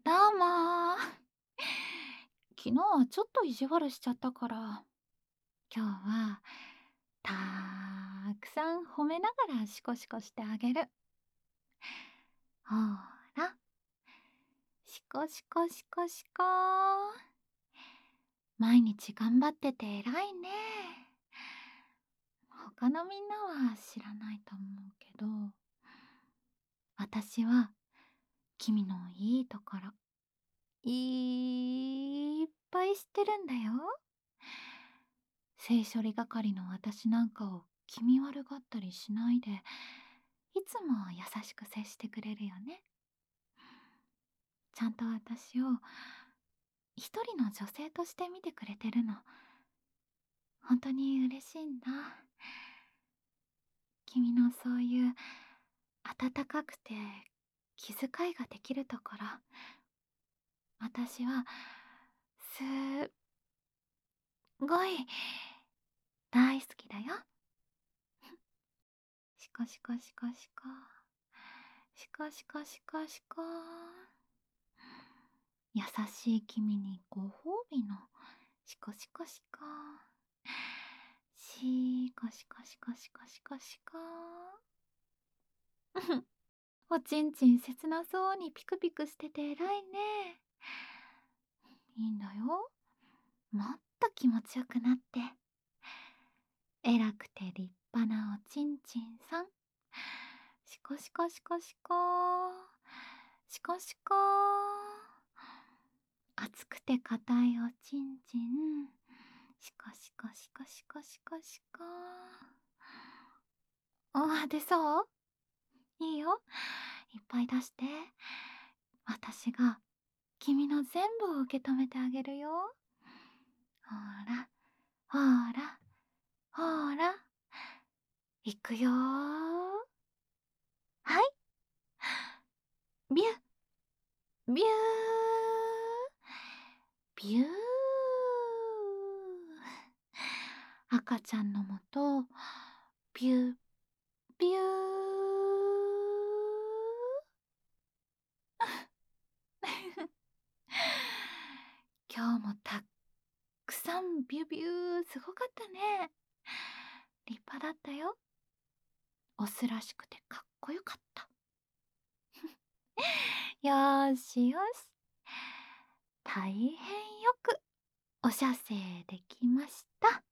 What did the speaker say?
どうも。昨日はちょっと意地悪しちゃったから、今日はたくさん褒めながらシコシコしてあげる。ほら、シコシコシコシコ。毎日頑張ってて偉いね。他のみんなは知らないと思うけど、私は君のいいところいっぱい知ってるんだよ。性処理係の私なんかを気味悪がったりしないで、いつも優しく接してくれるよね。ちゃんと私を一人の女性として見てくれてるの。本当に嬉しいんだ。君のそういう温かくて気遣いができるところ、私はすっごい大好きだよ。シコシコシコシコ。シコシコシコシコ。優しい君にご褒美のシコシコシコ。シコシコシコシコシコシコ。おちんちん切なそうにピクピクしてて偉いね。いいんだよ。もっと気持ちよくなって。偉くて立派なおちんちんさん。シコシコシコシコ。シコシコ。熱くて硬いおちんちん。シコシコシコシコシコシコ。あ、出そう？いいよ。いっぱい出して。私が君の全部を受け止めてあげるよ。ほら、ほら、ほら。いくよー。はい。ビュー、ビュー、ビュー。赤ちゃんのもと、ビュー、ビュー。今日もたっくさんビュービューすごかったね。立派だったよ。オスらしくてかっこよかった。よーしよし。大変よくお射精できました。